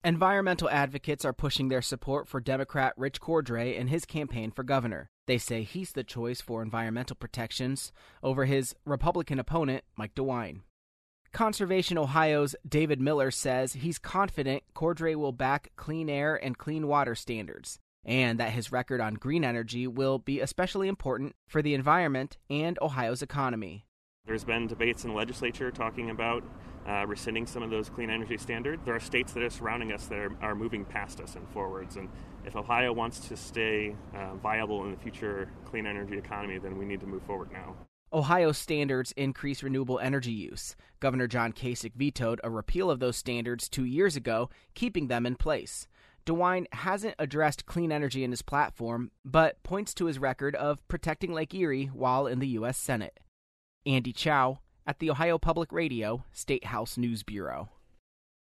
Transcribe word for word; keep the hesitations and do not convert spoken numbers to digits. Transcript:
Environmental advocates are pushing their support for Democrat Rich Cordray in his campaign for governor. They say he's the choice for environmental protections over his Republican opponent, Mike DeWine. Conservation Ohio's David Miller says he's confident Cordray will back clean air and clean water standards, and that his record on green energy will be especially important for the environment and Ohio's economy. There's been debates in the legislature talking about uh, rescinding some of those clean energy standards. There are states that are surrounding us that are, are moving past us and forwards. And if Ohio wants to stay uh, viable in the future clean energy economy, then we need to move forward now. Ohio's standards increase renewable energy use. Governor John Kasich vetoed a repeal of those standards two years ago, keeping them in place. DeWine hasn't addressed clean energy in his platform, but points to his record of protecting Lake Erie while in the U S Senate. Andy Chow at the Ohio Public Radio State House News Bureau.